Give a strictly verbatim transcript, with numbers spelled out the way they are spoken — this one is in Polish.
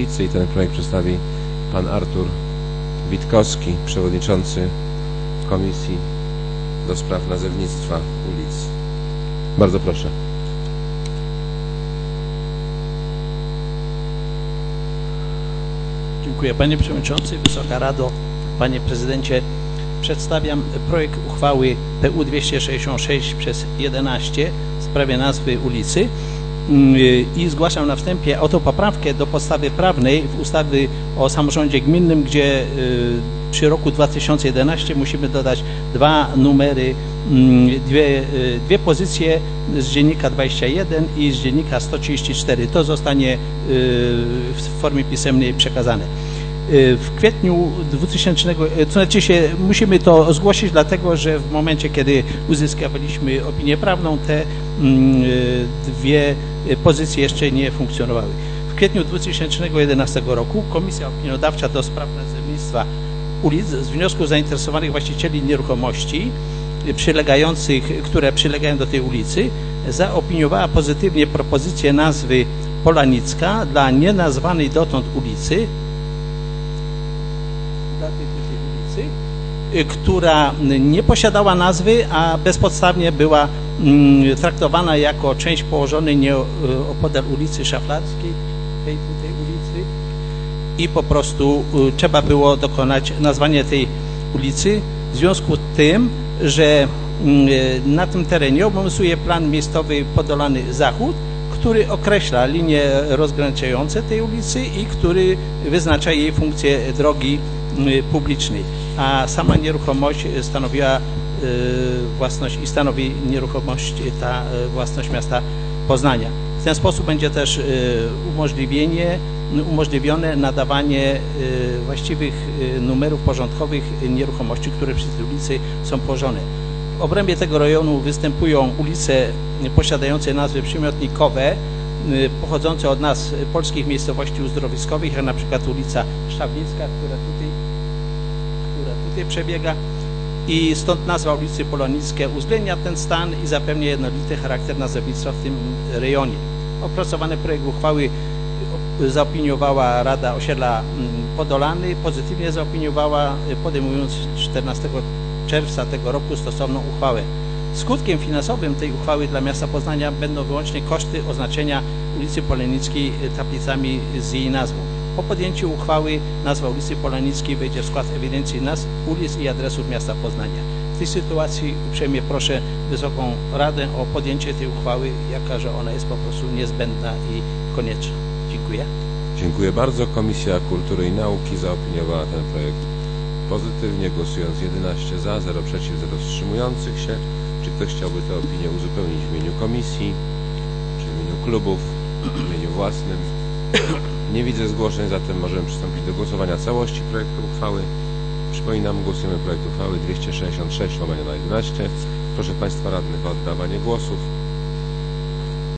ulicy i ten projekt przedstawi pan Artur Witkowski, przewodniczący Komisji do Spraw Nazewnictwa Ulic. Bardzo proszę. Dziękuję Panie Przewodniczący, Wysoka Rado, Panie Prezydencie. Przedstawiam projekt uchwały P U dwieście sześćdziesiąt sześć przez jedenaście w sprawie nazwy ulicy i zgłaszam na wstępie autopoprawkę do podstawy prawnej w ustawy o samorządzie gminnym, gdzie przy roku dwa tysiące jedenastym musimy dodać dwa numery, dwie, dwie pozycje z dziennika dwadzieścia jeden i z dziennika sto trzydzieści cztery. To zostanie w formie pisemnej przekazane. W kwietniu dwutysięcznym, to znaczy się, musimy to zgłosić, dlatego że w momencie, kiedy uzyskaliśmy opinię prawną, te dwie pozycje jeszcze nie funkcjonowały. W kwietniu dwa tysiące jedenastego roku Komisja Opiniodawcza do Spraw Nazewnictwa Ulic z wniosku zainteresowanych właścicieli nieruchomości przylegających, które przylegają do tej ulicy, zaopiniowała pozytywnie propozycję nazwy Polanicka dla nienazwanej dotąd ulicy, ulicy, która nie posiadała nazwy, a bezpodstawnie była traktowana jako część położonej nieopodal ulicy Szaflarskiej, tej tutaj ulicy, i po prostu trzeba było dokonać nazwania tej ulicy w związku z tym, że na tym terenie obowiązuje plan miejscowy Podolany Zachód, który określa linie rozgraniczające tej ulicy i który wyznacza jej funkcję drogi publicznej, a sama nieruchomość stanowiła własność i stanowi nieruchomość ta własność miasta Poznania. W ten sposób będzie też umożliwienie, umożliwione nadawanie właściwych numerów porządkowych nieruchomości, które przy tej ulicy są położone. W obrębie tego rejonu występują ulice posiadające nazwy przymiotnikowe pochodzące od nazw polskich miejscowości uzdrowiskowych, jak na przykład ulica Szczawnicka, która tutaj, która tutaj przebiega, i stąd nazwa ulicy Polanickie uwzględnia ten stan i zapewnia jednolity charakter nazewnictwa w tym rejonie. Opracowany projekt uchwały zaopiniowała Rada Osiedla Podolany, pozytywnie zaopiniowała, podejmując czternastego czerwca tego roku stosowną uchwałę. Skutkiem finansowym tej uchwały dla miasta Poznania będą wyłącznie koszty oznaczenia ulicy Polanickiej tablicami z jej nazwą. Po podjęciu uchwały nazwa ulicy Polanickiej wejdzie w skład ewidencji nazw ulic i adresów miasta Poznania. W tej sytuacji uprzejmie proszę Wysoką Radę o podjęcie tej uchwały, jaka że ona jest po prostu niezbędna i konieczna. Dziękuję. Dziękuję bardzo. Komisja Kultury i Nauki zaopiniowała ten projekt pozytywnie, głosując jedenaście za, zero przeciw, zero wstrzymujących się. Czy ktoś chciałby tę opinię uzupełnić w imieniu komisji, czy w imieniu klubów, w imieniu własnym? Nie widzę zgłoszeń, zatem możemy przystąpić do głosowania całości projektu uchwały. Przypominam, głosujemy projekt uchwały dwieście sześćdziesiąt sześć łamane na jedenaście. Proszę Państwa radnych o oddawanie głosów.